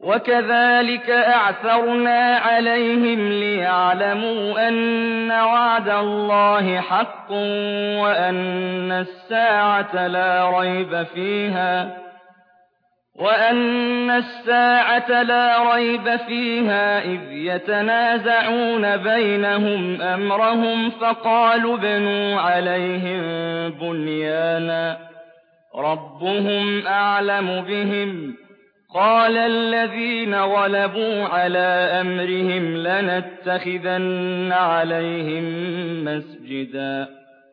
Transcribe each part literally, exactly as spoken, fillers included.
وَكَذَٰلِكَ أَعْثَرْنَا عَلَيْهِمْ لِيَعْلَمُوا أَنَّ وَعْدَ اللَّهِ حَقٌّ وَأَنَّ السَّاعَةَ لَا رَيْبَ فِيهَا وَأَنَّ السَّاعَةَ لَا رَيْبَ فِيهَا إِذْ يَتَنَازَعُونَ بَيْنَهُمْ أَمْرَهُمْ فَقَالُوا ابْنُوا عَلَيْهِم بُنْيَانًا رَّبُّهُمْ أَعْلَمُ بِهِمْ ۚ قَالَ الَّذِينَ غَلَبُوا عَلَىٰ أَمْرِهِمْ لَنَتَّخِذَنَّ عَلَيْهِم مَّسْجِدًا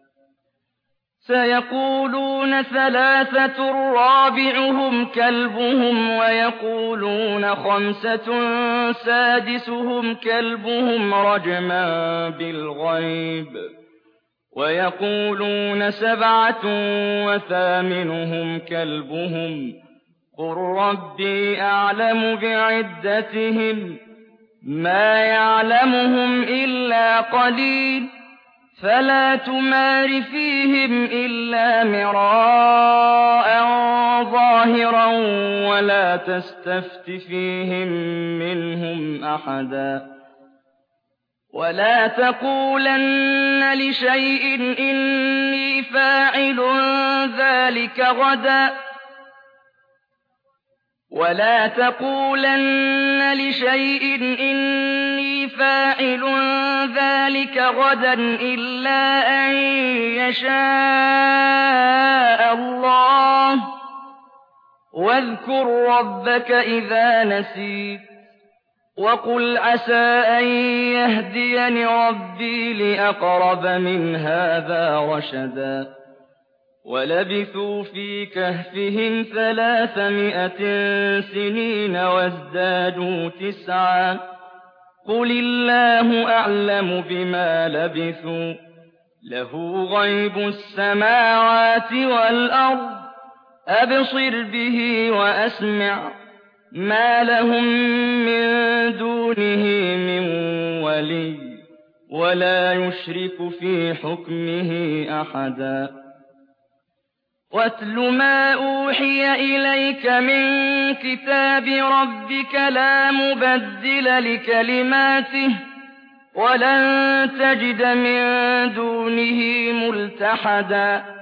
سَيَقُولُونَ ثَلَاثَةٌ رَّابِعُهُمْ كَلْبُهُمْ وَيَقُولُونَ خَمْسَةٌ سَادِسُهُمْ كَلْبُهُمْ رَجْمًا بِالْغَيْبِ وَيَقُولُونَ سَبْعَةٌ وَثَامِنُهُمْ كَلْبُهُمْ قُل رَّبِّي أَعْلَمُ بِعِدَّتِهِم مَّا يَعْلَمُهُمْ إِلَّا قَلِيلٌ فَلَا تُمَارِ فِيهِمْ إِلَّا مِرَاءً ظَاهِرًا وَلَا تَسْتَفْتِ فِيهِم مِّنْهُمْ أَحَدًا وَلَا تَقُولَنَّ لِشَيْءٍ إِنِّي فَاعِلٌ ذَٰلِكَ غَدًا وَلَا تَقُولَنَّ لِشَيْءٍ إِنِّي فَاعِلٌ ذَٰلِكَ غَدًا إِلَّا أَن يَشَاءَ اللَّهُ ۚ وَاذْكُر رَّبَّكَ إِذَا نَسِيتَ وَقُلْ عَسَىٰ أَن يَهْدِيَنِ رَبِّي لِأَقْرَبَ مِنْ هَٰذَا رَشَدًا وَلَبِثُوا فِي كَهْفِهِمْ ثَلَاثَمِائَةٍ سِنِينَ وَازْدَادُوا تِسْعًا قُلِ اللَّهُ أَعْلَمُ بِمَا لَبِثُوا لَهُ غَيْبُ السَّمَاوَاتِ وَالْأَرْضِ أَبْصِرْ بِهِ وَأَسْمِعْ مَا لَهُم مِّن دُونِهِ مِن وَلِيٍّ وَلَا يُشْرِكُ فِي حُكْمِهِ أَحَدًا وَاتْلُ مَا أُوحِيَ إِلَيْكَ مِن كِتَابِ رَبِّكَ لَا مُبَدِّلَ لِكَلِمَاتِهِ وَلَن تَجِدَ مِن دُونِهِ مُلْتَحَدًا